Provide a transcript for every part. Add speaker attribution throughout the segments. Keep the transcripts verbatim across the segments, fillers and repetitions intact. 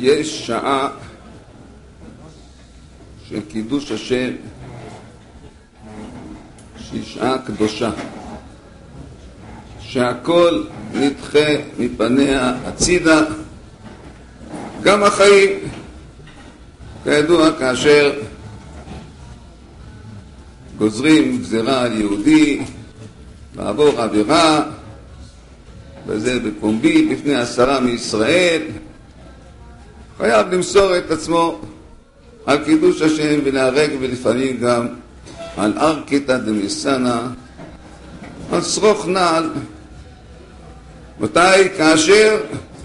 Speaker 1: יש שעה של קידוש השם שהיא שעה קדושה, שהכל נדחה מפניה הצידה, גם החיים. כידוע, כאשר גוזרים גזירה על יהודי לעבור עבירה, וזה בפומבי בפני עשרה מישראל, חייב למסור את עצמו על קידוש השם ולהרג, ולפעמים גם על ארקיתא דמסנא, על שרוך נעל. מתי? כאשר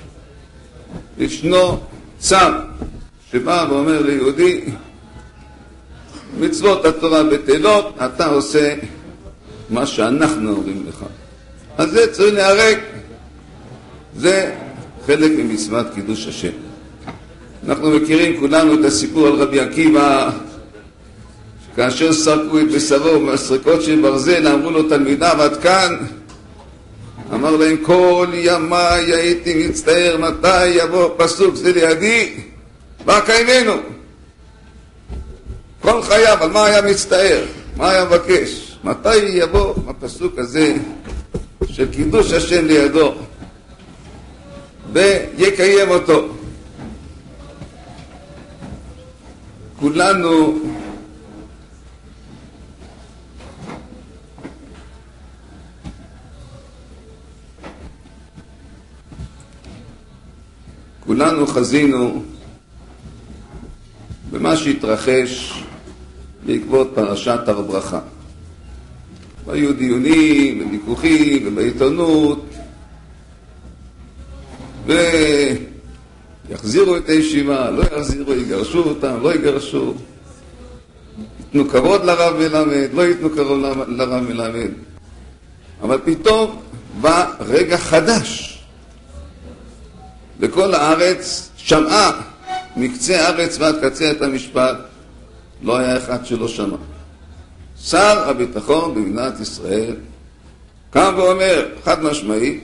Speaker 1: ישנו צו שבא ואומר ליהודי, מצוות התורה בטלות, אתה עושה מה שאנחנו אומרים לך, אז זה צריך להרג. זה חלק ממצוות קידוש השם. אנחנו מכירים כולנו את הסיפור על רבי עקיבא, כאשר סרקו את בשרו מהסריקות של ברזל, אמרו לו תלמידיו עד כאן, אמר להם, כל ימי הייתי מצטער מתי יבוא פסוק זה לידי והקיימנו. כל חייו, על מה היה מצטער? מה היה מבקש? מתי יבוא הפסוק הזה של קידוש השם לידו ויקיים אותו? כולנו כולנו חזינו במה שהתרחש בעקבות פרשת הר ברכה. היו דיונים וויכוחים ובעיתונות, ויחזירו את הישיבה, לא יחזירו, יגרשו אותם, לא יגרשו, ייתנו כבוד לרב מלמד, לא ייתנו כבוד לרב מלמד. אבל פתאום בא רגע חדש, וכל הארץ שמעה מקצה הארץ ועד קצה את המשפט. לא היה אחד שלא שמע. שר הביטחון במדינת ישראל קם ואומר חד משמעי,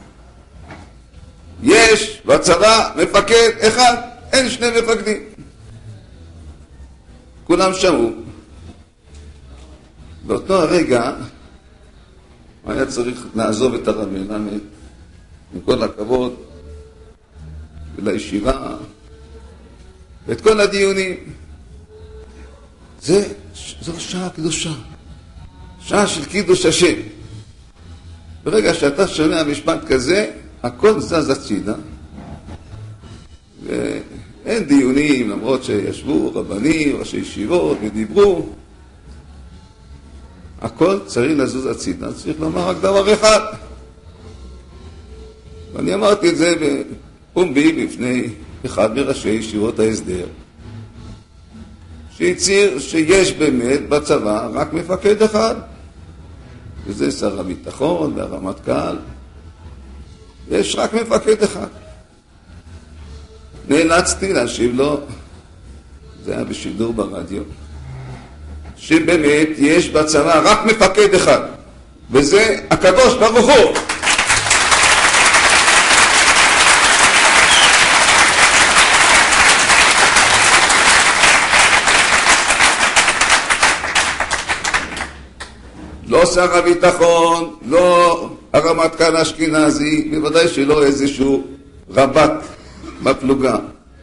Speaker 1: יש בצבא מפקד אחד, אין שני מפקדים. כולם שמעו. באותו הרגע היה צריך לעזוב את הרב מלמד, עם כל הכבוד ולישיבה ואת כל הדיונים. זה, זו שעה קדושה, שעה של קידוש השם. ברגע שאתה שומע משפט כזה, הכל זז הצידה, ואין דיונים, למרות שישבו רבנים, ראשי ישיבות ודיברו. הכל צריך לזוז הצידה, צריך לומר רק דבר אחד. ואני אמרתי את זה בפומבי בפני אחד מראשי ישיבות ההסדר, שהצהיר שיש באמת בצבא רק מפקד אחד, וזה שר הביטחון והרמטכ"ל. יש רק מפקד אחד. נאלצתי להשיב לו, זה היה בשידור ברדיו, שבאמת יש בצבא רק מפקד אחד, וזה הקדוש ברוך הוא. לא שר הביטחון, לא הרמטכ"ל אשכנזי, בוודאי שלא איזשהו רב"ט בפלוגה.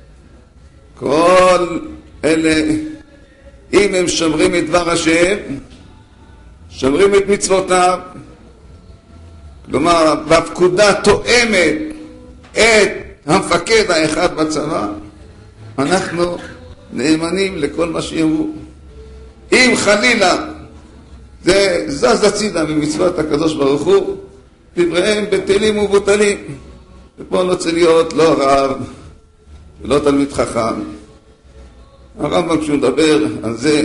Speaker 1: כל אלה, אם הם שומרים את דבר השם, שומרים את מצוותיו, כלומר, בפקודה תואמת את המפקד האחד בצבא, אנחנו נאמנים לכל מה שיאמרו. אם חלילה זה זז הצידה ממצוות הקדוש ברוך הוא, דבריהם בטלים ובוטלים. ופה לא צריך להיות לא רב ולא תלמיד חכם. הרמב"ם כשהוא מדבר על זה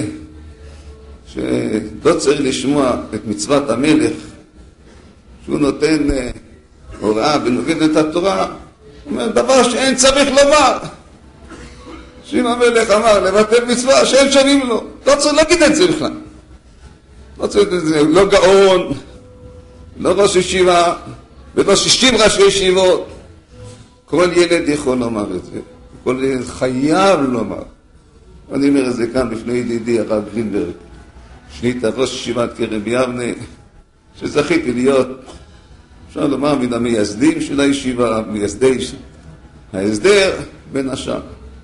Speaker 1: שלא צריך לשמוע את מצוות המלך, שהוא נותן הוראה בנוגד את התורה, הוא אומר דבר שאין צריך לומר. שאם המלך אמר לבטל מצווה שאין שנים לו, לא צריך להגיד את זה בכלל. לא צריך את זה, לא גאון, לא ראש ישיבה, ולא שישים ראשי ישיבות. כל ילד יכול לומר את זה. כל ילד חייב לומר. אני אומר את זה כאן בפני ידידי הרב גרינברג, שנית ראש ישיבת כרם יבנה, שזכיתי להיות, אפשר לומר, מן המייסדים של הישיבה, מייסדי ההסדר בין השאר.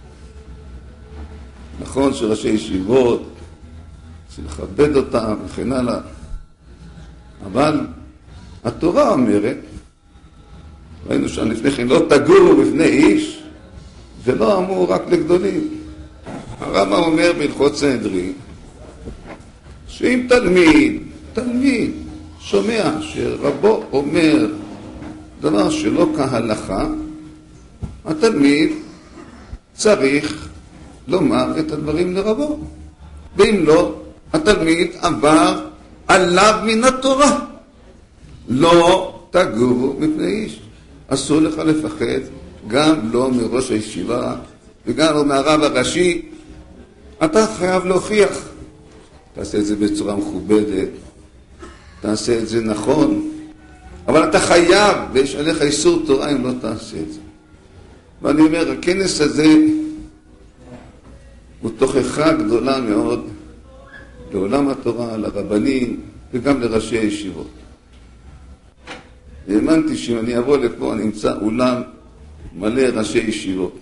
Speaker 1: נכון שראשי ישיבות, צריך לכבד אותם וכן הלאה, אבל התורה אומרת, ראינו שם לפני כן, לא תגורו בפני איש, ולא אמרו רק לגדולים. הרמב"ם אומר בהלכות סנהדרין, שאם תלמיד, תלמיד, שומע שרבו אומר דבר שלא כהלכה, התלמיד צריך לומר את הדברים לרבו. ואם לא, התלמיד עבר עליו מן התורה. לא תגורו מפני איש. אסור לך לפחד, גם לא מראש הישיבה וגם לא מהרב הראשי. אתה חייב להוכיח. תעשה את זה בצורה מכובדת, תעשה את זה נכון, אבל אתה חייב, ויש עליך איסור תורה אם לא תעשה את זה. ואני אומר, הכנס הזה הוא תוכחה גדולה מאוד לעולם התורה, לרבנים וגם לראשי הישיבות. האמנתי שאם אני אבוא לפה אני אמצא אולם מלא ראשי ישיבות.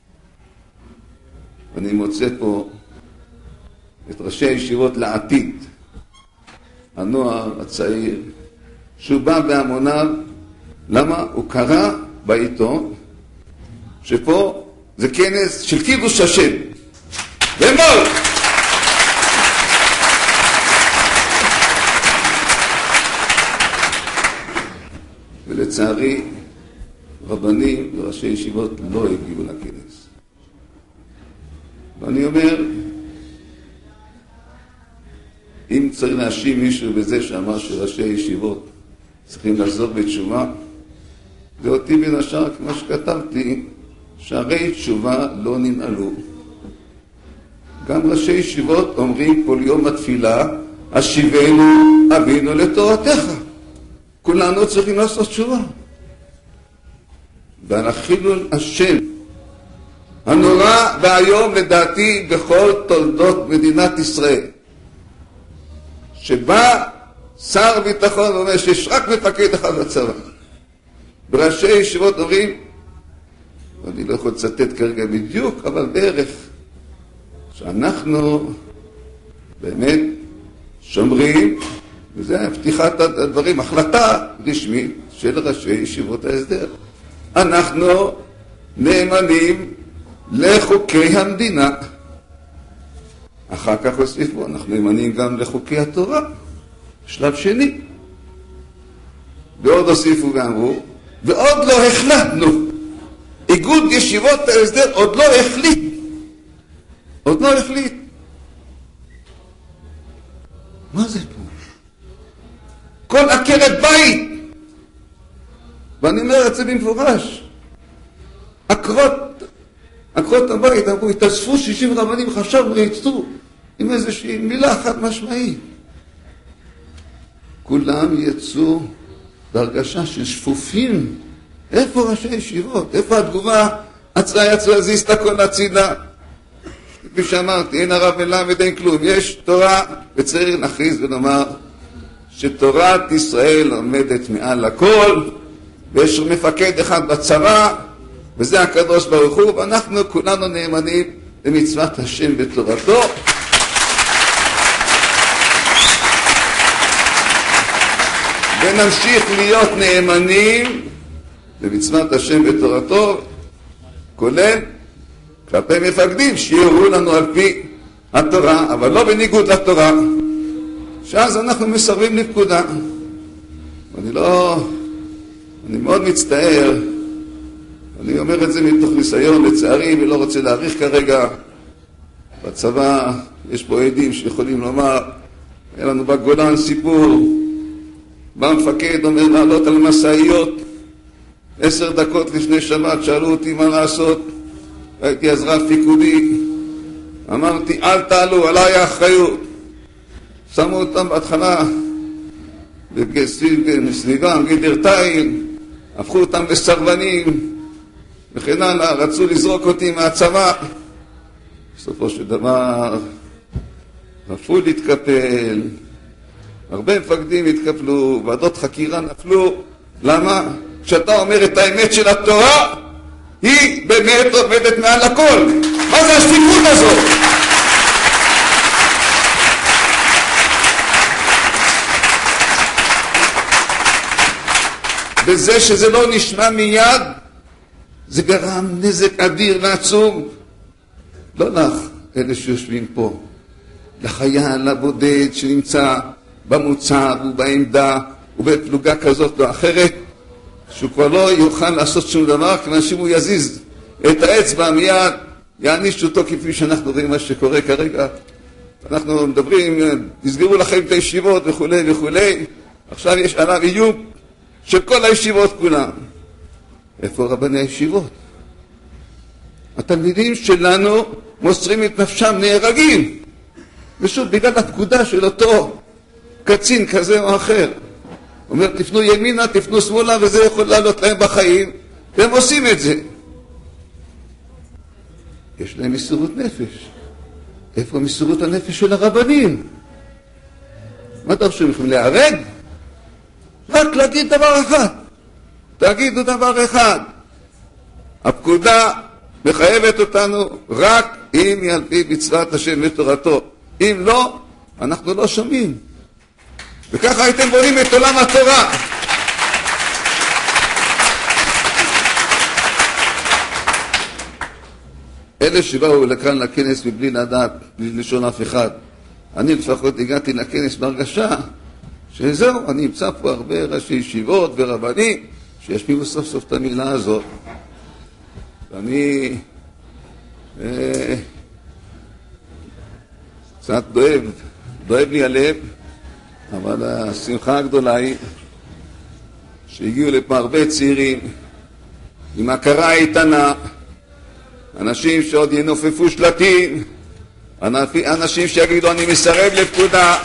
Speaker 1: אני מוצא פה את ראשי הישיבות לעתיד, הנוער הצעיר, שהוא בא בהמוניו. למה? הוא קרא בעיתון שפה זה כנס של קידוש השם. ומול! ולצערי, רבנים וראשי ישיבות לא הגיעו לכנס. ואני אומר, אם צריך להאשים מישהו בזה שאמר שראשי ישיבות צריכים לחזור בתשובה, ואותי בין השאר, כמו שכתבתי, שערי תשובה לא ננעלו. גם ראשי ישיבות אומרים כל יום התפילה, השיבנו אבינו לתורתך. כולנו צריכים לעשות תשובה. ועל החילול השם הנורא והיום לדעתי בכל תולדות מדינת ישראל, שבא שר ביטחון ואומר שיש רק מפקד אחד בצבא. בראשי ישיבות אומרים, ואני לא יכול לצטט כרגע בדיוק, אבל בערך, שאנחנו באמת שומרים, וזה פתיחת הדברים, החלטה רשמית של ראשי ישיבות ההסדר. אנחנו נאמנים לחוקי המדינה. אחר כך הוסיפו, אנחנו נאמנים גם לחוקי התורה. שלב שני. ועוד הוסיפו ואמרו, ועוד לא החלטנו. איגוד ישיבות ההסדר עוד לא החליט. עוד לא החליט. מה זה פה? כל עקרת בית. ואני אומר את זה במפורש. עקרות, עקרות הבית, אמרו, התאספו שישים רבנים, חשב ויצאו עם איזושהי מילה אחת משמעית. כולם יצאו בהרגשה של שפופים. איפה ראשי ישיבות? איפה התגובה? עצרה יצרה, זיז את הכל הצידה. כפי שאמרתי, אין הרב מלמד, אין כלום. יש תורה, וצריך להכריז ולומר שתורת ישראל עומדת מעל הכל, ויש מפקד אחד בצבא, וזה הקדוש ברוך הוא, ואנחנו כולנו נאמנים למצוות השם בתורתו. ונמשיך להיות נאמנים למצוות השם בתורתו, כולל כלפי מפקדים שיראו לנו על פי התורה, אבל לא בניגוד לתורה, שאז אנחנו מסרבים לפקודה. אני לא, אני מאוד מצטער, אני אומר את זה מתוך ניסיון לצערי ולא רוצה להאריך כרגע. בצבא יש פה עדים שיכולים לומר, היה לנו בגולן סיפור, בא מפקד אומר לעלות על מסעיות, עשר דקות לפני שבת שאלו אותי מה לעשות, הייתי אז רב פיקודי, אמרתי אל תעלו, עליי האחריות. שמו אותם בהתחלה בסביבם גדר תיל, הפכו אותם לסרבנים, וכן הלאה, רצו לזרוק אותי מהצבא. בסופו של דבר, רפו להתקפל, הרבה מפקדים התקפלו, ועדות חקירה נפלו. למה? כשאתה אומר את האמת של התורה, היא באמת עובדת מעל הכל. מה זה השתיקות הזאת? בזה שזה לא נשמע מיד, זה גרם נזק אדיר ועצום. לא לך, אלה שיושבים פה, לחייל הבודד שנמצא במוצב ובעמדה ובפלוגה כזאת או אחרת, שהוא כבר לא יוכל לעשות שום דבר, כיוון שאם הוא יזיז את האצבע מיד, יענישו אותו כפי שאנחנו רואים מה שקורה כרגע. אנחנו מדברים, יסגרו לכם את הישיבות וכו' וכו'. עכשיו יש עליו איום של כל הישיבות כולם. איפה רבני הישיבות? התלמידים שלנו מוסרים את נפשם, נהרגים. ושוב, בגלל הפקודה של אותו קצין כזה או אחר. אומר, תפנו ימינה, תפנו שמאלה, וזה יכול לעלות להם בחיים, והם עושים את זה. יש להם מסירות נפש. איפה מסירות הנפש של הרבנים? מה דרשו מכם? להרג? רק להגיד דבר אחד. תגידו דבר אחד. הפקודה מחייבת אותנו רק אם היא על פי מצוות השם ותורתו. אם לא, אנחנו לא שומעים. וככה הייתם בונים את עולם התורה. אלה שבאו לכאן לכנס מבלי לדעת, בלי לשון אף אחד. אני לפחות הגעתי לכנס בהרגשה שזהו, אני אמצא פה הרבה ראשי ישיבות ורבנים שישמיעו סוף סוף את המילה הזאת. ואני אה, קצת דואב, דואב לי הלב, אבל השמחה הגדולה היא שהגיעו לפה הרבה צעירים עם הכרה איתנה, אנשים שעוד ינופפו שלטים, אנשים שיגידו אני מסרב לפקודה.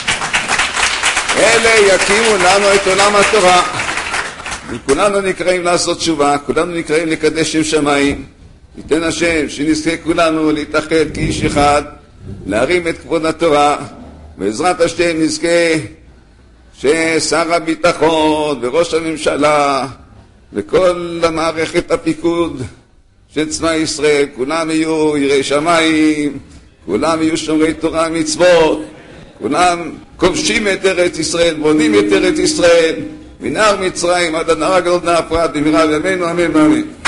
Speaker 1: אלה יקימו לנו את עולם התורה. וכולנו נקראים לעשות תשובה, כולנו נקראים לקדש שם שמיים. ייתן השם שנזכה כולנו להתאחד כאיש אחד, להרים את כבוד התורה. בעזרת השם נזכה ששר הביטחון וראש הממשלה וכל המערכת הפיקוד של צבא ישראל, כולם יהיו יראי שמיים, כולם יהיו שומרי תורה ומצוות, כולם כובשים את ארץ ישראל, בונים את ארץ ישראל, מנהר מצרים עד הנהר הגדול והפרת, במהרה בימינו אמן ואמן.